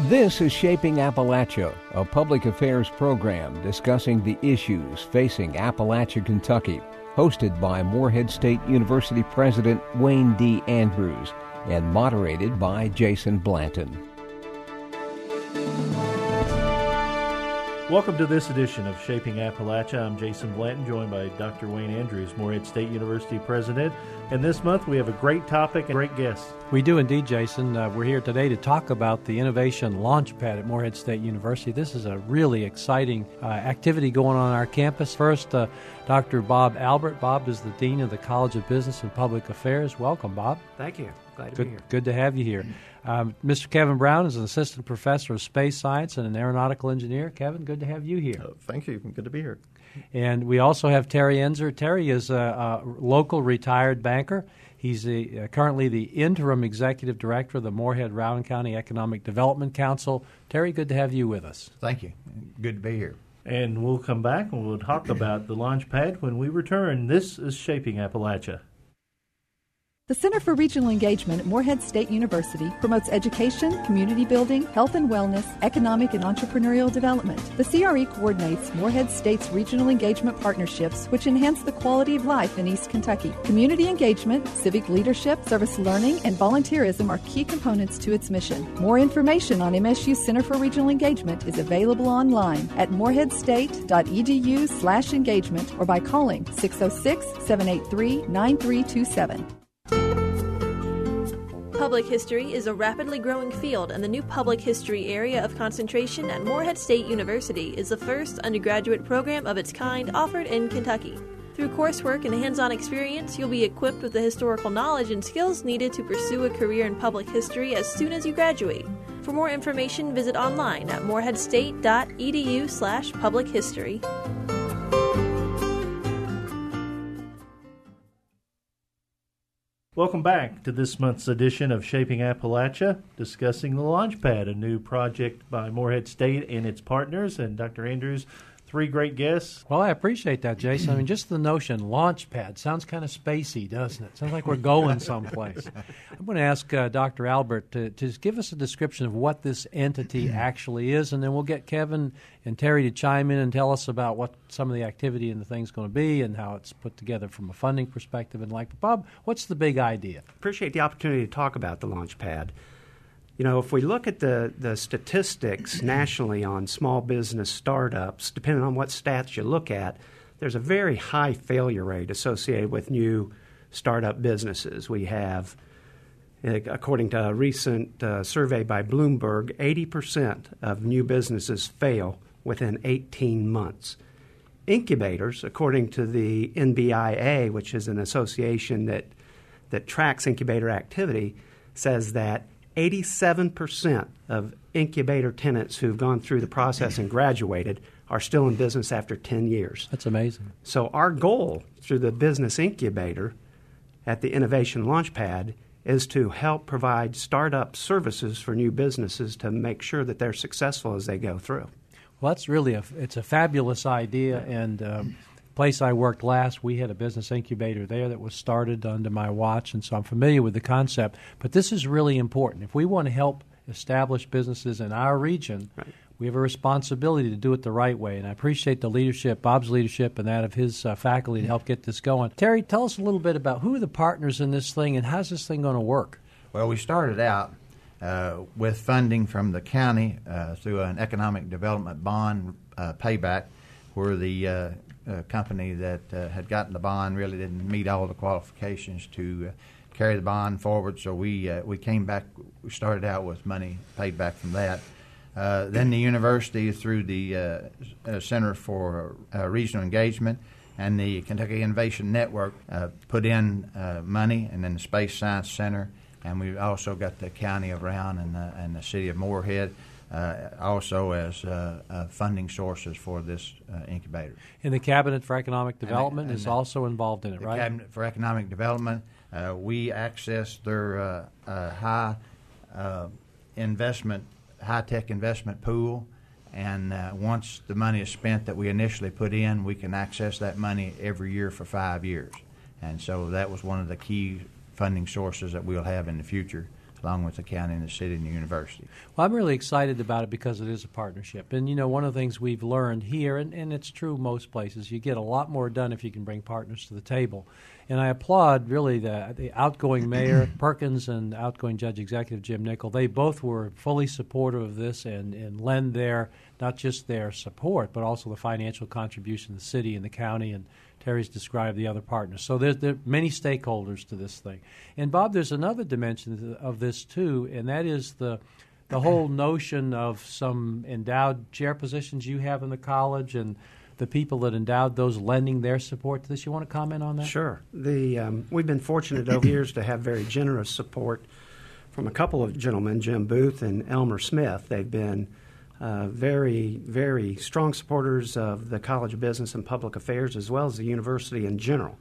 This is Shaping Appalachia, a public affairs program discussing the issues facing Appalachia, Kentucky, hosted by Morehead State University President Wayne D. Andrews and moderated by Jason Blanton. Welcome to this edition of Shaping Appalachia. I'm Jason Blanton, joined by Dr. Wayne Andrews, Morehead State University President. And this month we have a great topic and great guests. We do indeed, Jason. We're here today to talk about the Innovation Launchpad at Morehead State University. This is a really exciting activity going on our campus. First, Dr. Bob Albert. Bob is the Dean of the College of Business and Public Affairs. Welcome, Bob. Thank you. Glad to be here. Good to have you here. Mr. Kevin Brown is an assistant professor of space science and an aeronautical engineer. Kevin, good to have you here. Thank you. Good to be here. And we also have Terry Enzer. Terry is a local retired banker. He's currently the interim executive director of the Morehead-Roudan County Economic Development Council. Terry, good to have you with us. Thank you. Good to be here. And we'll come back and we'll talk about the Launchpad when we return. This is Shaping Appalachia. The Center for Regional Engagement at Morehead State University promotes education, community building, health and wellness, economic and entrepreneurial development. The CRE coordinates Morehead State's regional engagement partnerships, which enhance the quality of life in East Kentucky. Community engagement, civic leadership, service learning, and volunteerism are key components to its mission. More information on MSU's Center for Regional Engagement is available online at moreheadstate.edu/engagement or by calling 606-783-9327. Public history is a rapidly growing field, and the new public history area of concentration at Morehead State University is the first undergraduate program of its kind offered in Kentucky. Through coursework and hands-on experience, you'll be equipped with the historical knowledge and skills needed to pursue a career in public history as soon as you graduate. For more information, visit online at moreheadstate.edu/public-history. Welcome back to this month's edition of Shaping Appalachia, discussing the Launchpad, a new project by Morehead State and its partners. And Dr. Andrews, three great guests. Well, I appreciate that, Jason. I mean, just the notion, Launchpad, sounds kind of spacey, doesn't it? Sounds like we're going someplace. I'm going to ask Dr. Albert to give us a description of what this entity actually is, and then we'll get Kevin and Terry to chime in and tell us about what some of the activity and the thing's going to be and how it's put together from a funding perspective. And like, Bob, what's the big idea? Appreciate the opportunity to talk about the Launchpad. You know, if we look at the statistics nationally on small business startups, depending on what stats you look at, there's a very high failure rate associated with new startup businesses. We have, according to a recent survey by Bloomberg, 80% of new businesses fail within 18 months. Incubators, according to the NBIA, which is an association that tracks incubator activity, says that 87% of incubator tenants who've gone through the process and graduated are still in business after 10 years. That's amazing. So our goal through the business incubator at the Innovation Launchpad is to help provide startup services for new businesses to make sure that they're successful as they go through. Well, that's really it's a fabulous idea, and place I worked last, we had a business incubator there that was started under my watch, and so I'm familiar with the concept. But this is really important. If we want to help establish businesses in our region, right, we have a responsibility to do it the right way, and I appreciate the leadership, Bob's leadership, and that of his faculty to help get this going. Terry, tell us a little bit about who are the partners in this thing, and how's this thing going to work? Well, we started out with funding from the county through an economic development bond payback, where the company that had gotten the bond really didn't meet all the qualifications to carry the bond forward. So we came back. We started out with money paid back from that. Then the university, through the Center for Regional Engagement and the Kentucky Innovation Network, put in money, and then the Space Science Center. And we also got the County of Round and the City of Morehead also as funding sources for this incubator. And the Cabinet for Economic Development is also involved in it, right? The Cabinet for Economic Development, we access their high-tech investment pool, and once the money is spent that we initially put in, we can access that money every year for 5 years. And so that was one of the key funding sources that we'll have in the future along with the county and the city and the university. Well, I'm really excited about it because it is a partnership. And, one of the things we've learned here, and it's true most places, you get a lot more done if you can bring partners to the table. And I applaud really the outgoing Mayor Perkins and outgoing Judge Executive Jim Nickel. They both were fully supportive of this and lend not just their support, but also the financial contribution of the city and the county, and Terry's described the other partners. So there are many stakeholders to this thing. And, Bob, there's another dimension of this, too, and that is the whole notion of some endowed chair positions you have in the college and the people that endowed those lending their support to this. You want to comment on that? Sure. We've been fortunate over years to have very generous support from a couple of gentlemen, Jim Booth and Elmer Smith. They've been very, very strong supporters of the College of Business and Public Affairs as well as the university in general.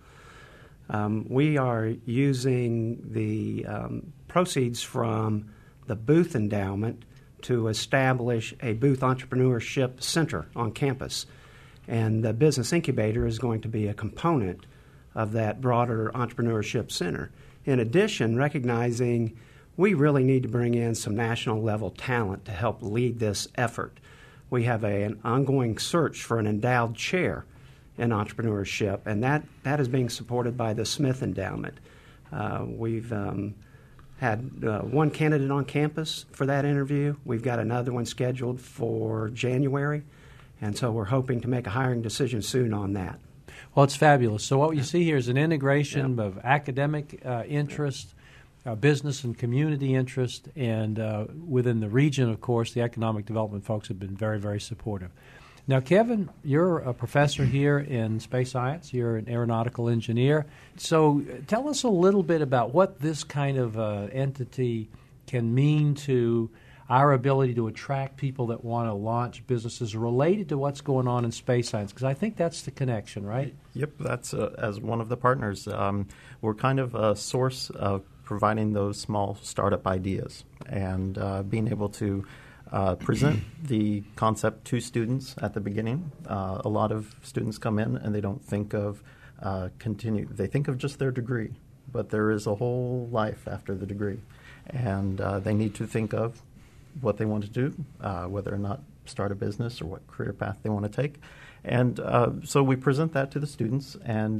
We are using the proceeds from the Booth Endowment to establish a Booth Entrepreneurship Center on campus. And the Business Incubator is going to be a component of that broader entrepreneurship center. In addition, recognizing we really need to bring in some national level talent to help lead this effort. We have an ongoing search for an endowed chair in entrepreneurship, and that is being supported by the Smith Endowment. We've had one candidate on campus for that interview. We've got another one scheduled for January, and so we're hoping to make a hiring decision soon on that. Well, it's fabulous. So what you see here is an integration of academic interest, business and community interest, and within the region, of course, the economic development folks have been very, very supportive. Now, Kevin, you're a professor here in space science. You're an aeronautical engineer. So tell us a little bit about what this kind of entity can mean to our ability to attract people that want to launch businesses related to what's going on in space science, because I think that's the connection, right? Yep, that's as one of the partners. We're kind of a source of providing those small startup ideas and being able to present the concept to students at the beginning. A lot of students come in and they don't think of they think of just their degree, but there is a whole life after the degree, and they need to think of what they want to do, whether or not start a business or what career path they want to take. And so we present that to the students, and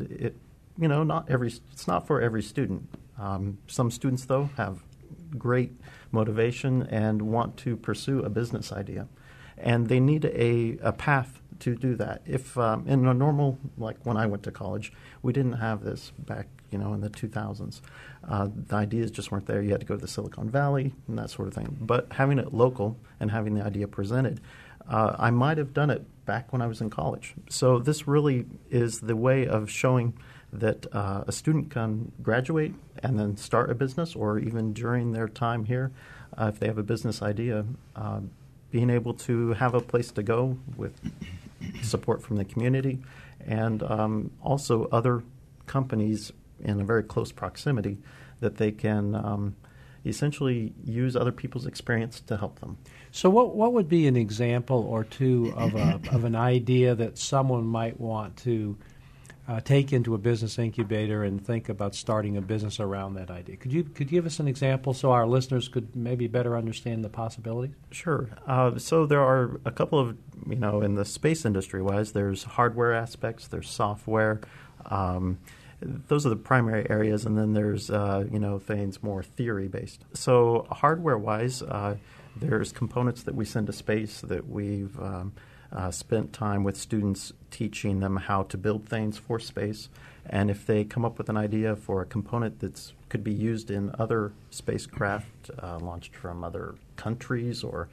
it's not for every student. Some students, though, have great motivation and want to pursue a business idea, and they need a path to do that. If in a normal, like when I went to college, we didn't have this back, in the 2000s. The ideas just weren't there. You had to go to the Silicon Valley and that sort of thing. But having it local and having the idea presented, I might have done it back when I was in college. So this really is the way of showing that a student can graduate and then start a business, or even during their time here, if they have a business idea, being able to have a place to go with support from the community, and also other companies in a very close proximity that they can essentially use other people's experience to help them. So what would be an example or two of an idea that someone might want to take into a business incubator and think about starting a business around that idea? Could you give us an example so our listeners could maybe better understand the possibilities? Sure. So there are a couple of, in the space industry-wise, there's hardware aspects, there's software. Those are the primary areas, and then there's, things more theory-based. So hardware-wise, there's components that we send to space that we've spent time with students teaching them how to build things for space. And if they come up with an idea for a component that could be used in other spacecraft launched from other countries, or,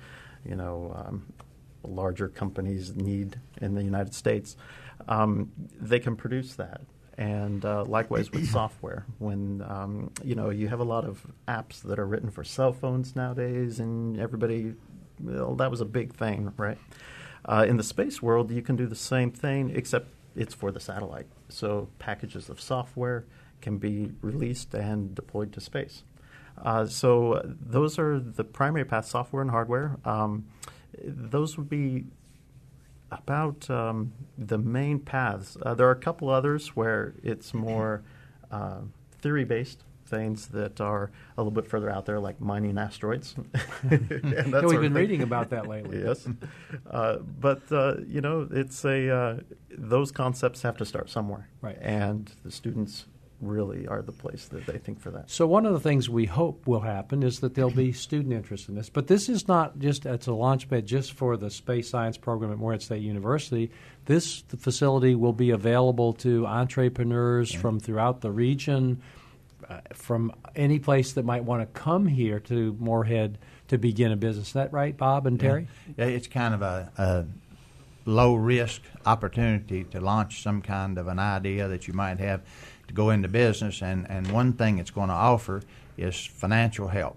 larger companies need in the United States, they can produce that. And likewise with software, when you have a lot of apps that are written for cell phones nowadays, and everybody, that was a big thing, right? In the space world, you can do the same thing, except it's for the satellite. So packages of software can be released and deployed to space. So those are the primary paths, software and hardware. Those would be about the main paths. There are a couple others where it's more theory-based things that are a little bit further out there, like mining asteroids. And we've been reading about that lately. Yes, but it's those concepts have to start somewhere, right? And the students really are the place that they think for that. So one of the things we hope will happen is that there'll be student interest in this. But this is not just it's a launchpad just for the space science program at Morehead State University. The facility will be available to entrepreneurs from throughout the region, from any place that might want to come here to Morehead to begin a business. Is that right, Bob and Terry? Yeah, it's kind of a low-risk opportunity to launch some kind of an idea that you might have to go into business, and one thing it's going to offer is financial help,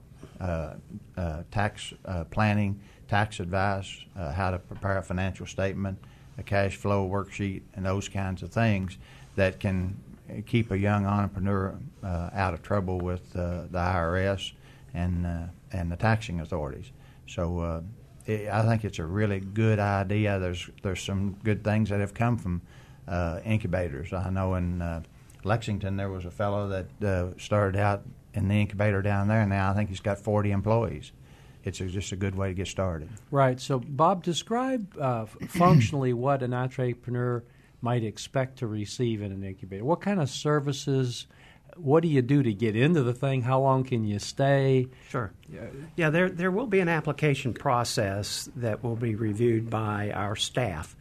tax planning, tax advice, how to prepare a financial statement, a cash flow worksheet, and those kinds of things that can keep a young entrepreneur out of trouble with the IRS and the taxing authorities. So I think it's a really good idea. There's some good things that have come from incubators. I know in Lexington, there was a fellow that started out in the incubator down there, and now I think he's got 40 employees. It's just a good way to get started. Right. So, Bob, describe functionally what an entrepreneur might expect to receive in an incubator. What kind of services, what do you do to get into the thing? How long can you stay? Sure. Yeah, there will be an application process that will be reviewed by our staff.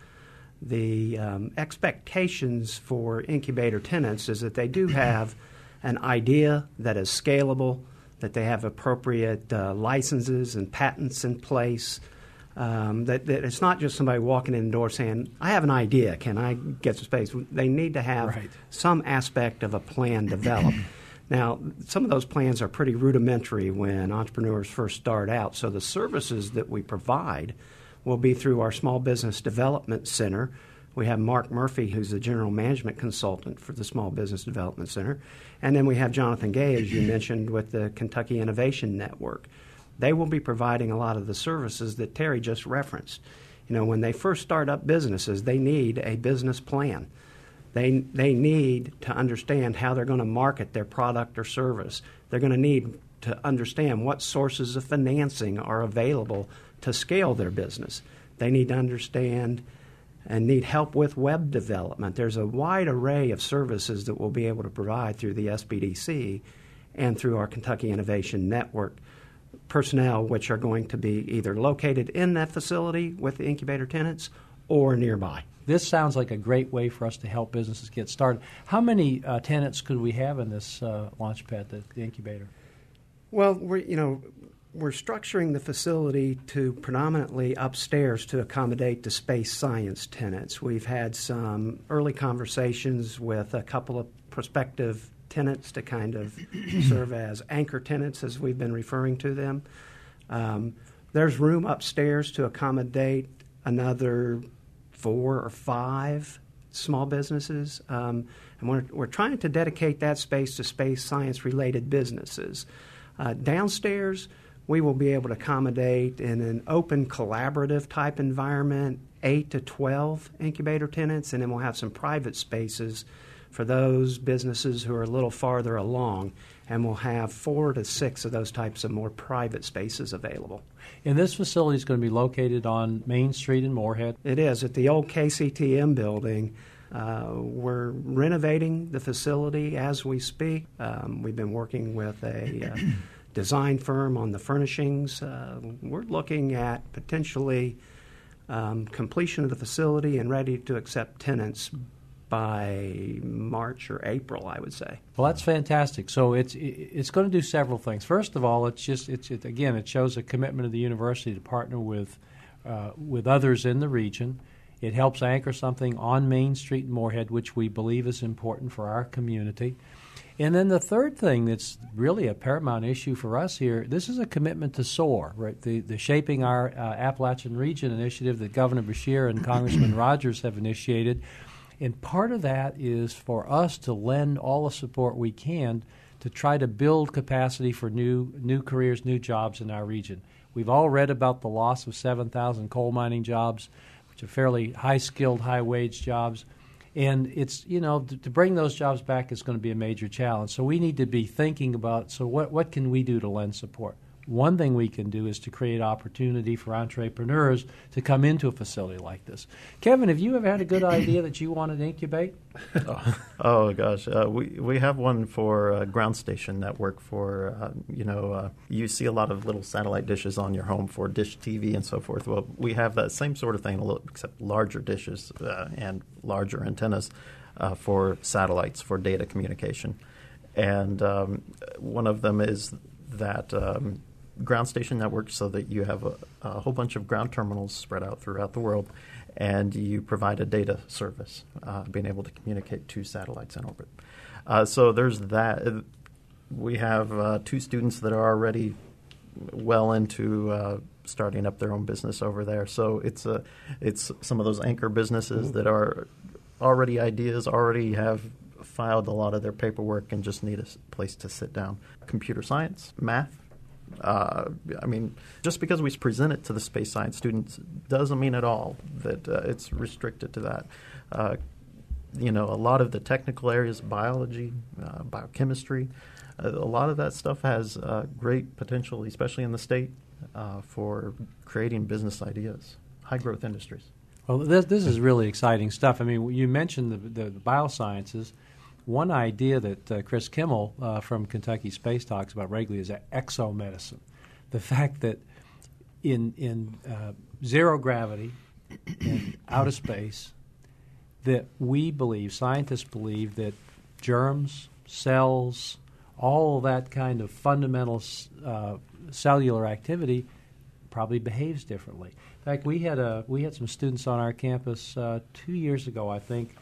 The expectations for incubator tenants is that they do have an idea that is scalable, that they have appropriate licenses and patents in place, that it's not just somebody walking in the door saying, I have an idea, can I get some space? They need to have some aspect of a plan developed. Now, some of those plans are pretty rudimentary when entrepreneurs first start out, so the services that we provide will be through our Small Business Development Center. We have Mark Murphy, who's the General Management Consultant for the Small Business Development Center. And then we have Jonathan Gay, as you mentioned, with the Kentucky Innovation Network. They will be providing a lot of the services that Terry just referenced. You know, when they first start up businesses, they need a business plan. They need to understand how they're going to market their product or service. They're going to need to understand what sources of financing are available to scale their business. They need to understand and need help with web development. There's a wide array of services that we'll be able to provide through the SBDC and through our Kentucky Innovation Network personnel, which are going to be either located in that facility with the incubator tenants or nearby. This sounds like a great way for us to help businesses get started. How many tenants could we have in this launchpad, the incubator? Well, we're structuring the facility to predominantly upstairs to accommodate the space science tenants. We've had some early conversations with a couple of prospective tenants to kind of serve as anchor tenants, as we've been referring to them. There's room upstairs to accommodate another 4 or 5 small businesses, and we're trying to dedicate that space to space science-related businesses. Downstairs, we will be able to accommodate in an open collaborative type environment 8 to 12 incubator tenants, and then we'll have some private spaces for those businesses who are a little farther along, and we'll have 4 to 6 of those types of more private spaces available. And this facility is going to be located on Main Street in Morehead? It is, at the old KCTM building. We're renovating the facility as we speak. We've been working with a design firm on the furnishings. We're looking at potentially completion of the facility and ready to accept tenants by March or April, I would say. Well, that's fantastic. So it's going to do several things. First of all, it shows a commitment of the university to partner with others in the region. It helps anchor something on Main Street in Morehead, which we believe is important for our community. And then the third thing that's really a paramount issue for us here, this is a commitment to SOAR, right? The Shaping Our Appalachian Region initiative that Governor Beshear and Congressman Rogers have initiated. And part of that is for us to lend all the support we can to try to build capacity for new careers, new jobs in our region. We've all read about the loss of 7,000 coal mining jobs, which are fairly high-skilled, high-wage jobs. And it's, to bring those jobs back is going to be a major challenge. So we need to be thinking about, so what can we do to lend support? One thing we can do is to create opportunity for entrepreneurs to come into a facility like this. Kevin, have you ever had a good idea that you wanted to incubate? Oh gosh, we have one for ground station network for, you see a lot of little satellite dishes on your home for dish TV and so forth. Well, we have that same sort of thing, except larger dishes and larger antennas for satellites for data communication. And one of them is that ground station network, so that you have a whole bunch of ground terminals spread out throughout the world, and you provide a data service, being able to communicate to satellites in orbit. So there's that. We have 2 students that are already well into starting up their own business over there. So it's some of those anchor businesses that are already ideas, already have filed a lot of their paperwork and just need a place to sit down. Computer science, math. Just because we present it to the space science students doesn't mean at all that it's restricted to that. A lot of the technical areas, biology, biochemistry, a lot of that stuff has great potential, especially in the state, for creating business ideas, high-growth industries. Well, this is really exciting stuff. You mentioned the biosciences. One idea that Chris Kimmel from Kentucky Space talks about regularly is exomedicine. The fact that in zero gravity and outer space, that scientists believe that germs, cells, all that kind of fundamental cellular activity probably behaves differently. In fact, we had some students on our campus 2 years ago, I think,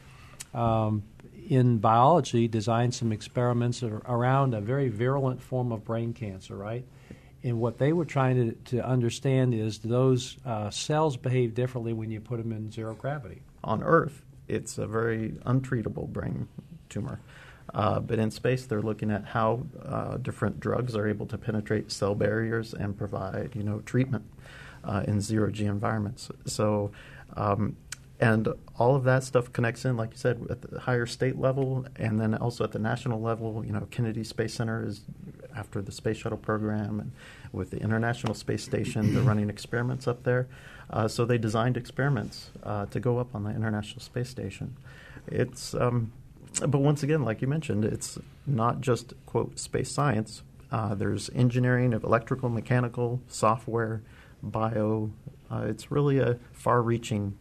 in biology, designed some experiments around a very virulent form of brain cancer, right? And what they were trying to understand is, do those cells behave differently when you put them in zero gravity? On Earth, it's a very untreatable brain tumor. But in space, they're looking at how different drugs are able to penetrate cell barriers and provide, treatment in zero-G environments. So, and all of that stuff connects in, like you said, at the higher state level, and then also at the national level. Kennedy Space Center is after the Space Shuttle program, and with the International Space Station, they're running experiments up there. So they designed experiments to go up on the International Space Station. It's but once again, like you mentioned, it's not just, quote, space science. There's engineering of electrical, mechanical, software, bio. It's really a far-reaching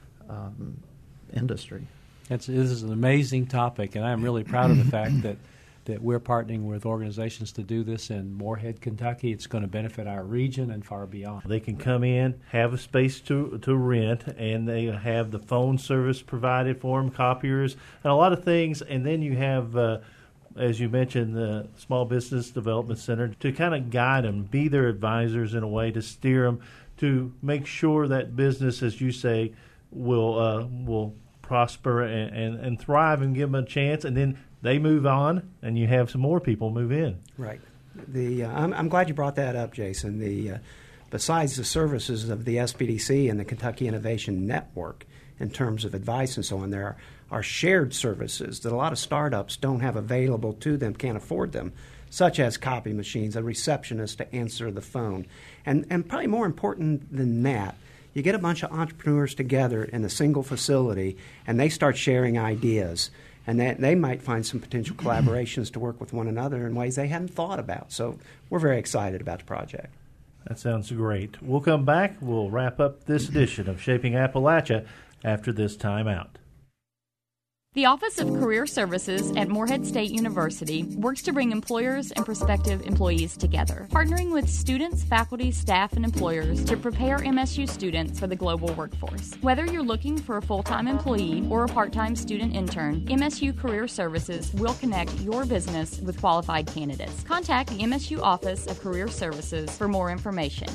industry. This is an amazing topic, and I'm really proud of the fact that we're partnering with organizations to do this in Morehead, Kentucky. It's going to benefit our region and far beyond. They can come in, have a space to rent, and they have the phone service provided for them, copiers, and a lot of things. And then you have, as you mentioned, the Small Business Development Center to kind of guide them, be their advisors in a way, to steer them, to make sure that business, as you say, will prosper and thrive, and give them a chance, and then they move on, and you have some more people move in. Right. I'm glad you brought that up, Jason. Besides the services of the SBDC and the Kentucky Innovation Network in terms of advice and so on, there are shared services that a lot of startups don't have available to them, can't afford them, such as copy machines, a receptionist to answer the phone. And probably more important than that, you get a bunch of entrepreneurs together in a single facility, and they start sharing ideas. And that they might find some potential collaborations to work with one another in ways they hadn't thought about. So we're very excited about the project. That sounds great. We'll come back. We'll wrap up this edition of Shaping Appalachia after this time out. The Office of Career Services at Morehead State University works to bring employers and prospective employees together, partnering with students, faculty, staff, and employers to prepare MSU students for the global workforce. Whether you're looking for a full-time employee or a part-time student intern, MSU Career Services will connect your business with qualified candidates. Contact the MSU Office of Career Services for more information.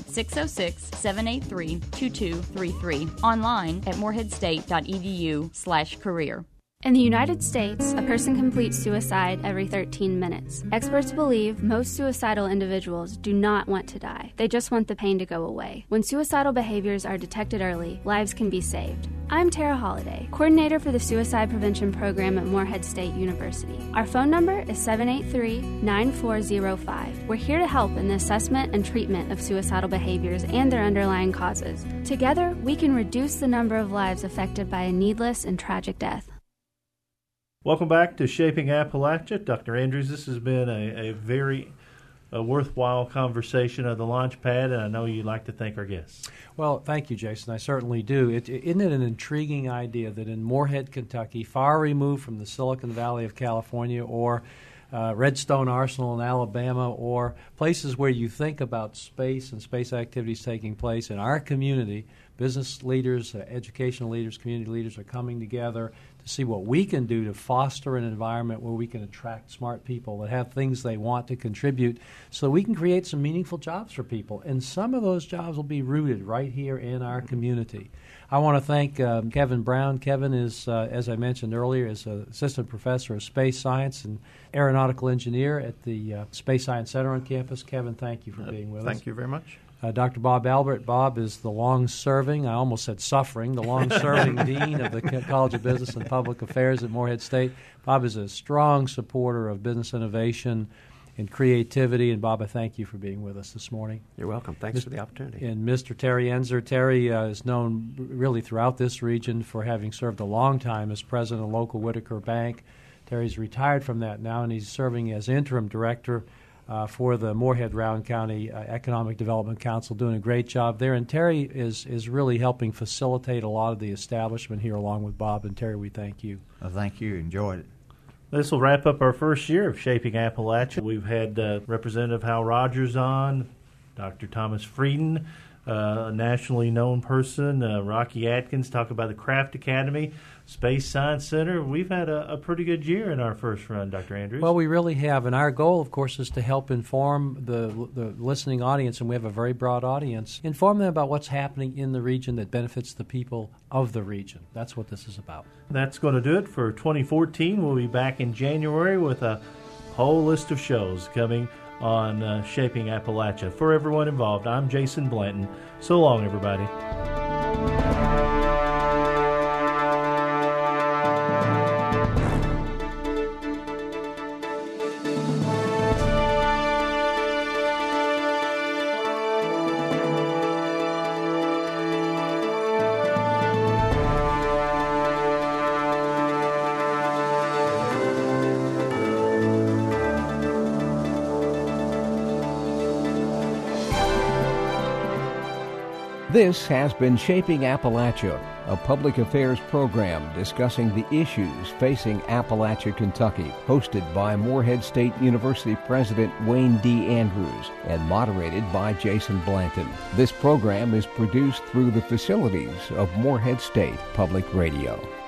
606-783-2233. Online at moreheadstate.edu/career. In the United States, a person completes suicide every 13 minutes. Experts believe most suicidal individuals do not want to die. They just want the pain to go away. When suicidal behaviors are detected early, lives can be saved. I'm Tara Holliday, coordinator for the Suicide Prevention Program at Morehead State University. Our phone number is 783-9405. We're here to help in the assessment and treatment of suicidal behaviors and their underlying causes. Together, we can reduce the number of lives affected by a needless and tragic death. Welcome back to Shaping Appalachia. Dr. Andrews, this has been a very worthwhile conversation of the Launchpad, and I know you'd like to thank our guests. Well, thank you, Jason. I certainly do. Isn't it an intriguing idea that in Morehead, Kentucky, far removed from the Silicon Valley of California or Redstone Arsenal in Alabama, or places where you think about space and space activities taking place in our community, business leaders, educational leaders, community leaders are coming together to see what we can do to foster an environment where we can attract smart people that have things they want to contribute so we can create some meaningful jobs for people. And some of those jobs will be rooted right here in our community. I want to thank Kevin Brown. Kevin is, as I mentioned earlier, is an assistant professor of space science and aeronautical engineer at the Space Science Center on campus. Kevin, thank you for being with us. Thank you very much. Dr. Bob Albert. Bob is the long-serving, I almost said suffering, the long-serving dean of the College of Business and Public Affairs at Morehead State. Bob is a strong supporter of business innovation and creativity. And, Bob, I thank you for being with us this morning. You're welcome. Thanks for the opportunity. And Mr. Terry Enzer. Terry is known really throughout this region for having served a long time as president of local Whitaker Bank. Terry's retired from that now, and he's serving as interim director for the Morehead-Rowan County Economic Development Council, doing a great job there. And Terry is really helping facilitate a lot of the establishment here along with Bob. And Terry, we thank you. Well, thank you. Enjoyed it. This will wrap up our first year of Shaping Appalachia. We've had Representative Hal Rogers on, Dr. Thomas Frieden, a nationally known person, Rocky Atkins, talk about the Craft Academy, Space Science Center. We've had a pretty good year in our first run, Dr. Andrews. Well, we really have, and our goal, of course, is to help inform the listening audience, and we have a very broad audience, inform them about what's happening in the region that benefits the people of the region. That's what this is about. That's going to do it for 2014. We'll be back in January with a whole list of shows coming on Shaping Appalachia. For everyone involved, I'm Jason Blanton. So long, everybody. This has been Shaping Appalachia, a public affairs program discussing the issues facing Appalachia, Kentucky, hosted by Morehead State University President Wayne D. Andrews and moderated by Jason Blanton. This program is produced through the facilities of Morehead State Public Radio.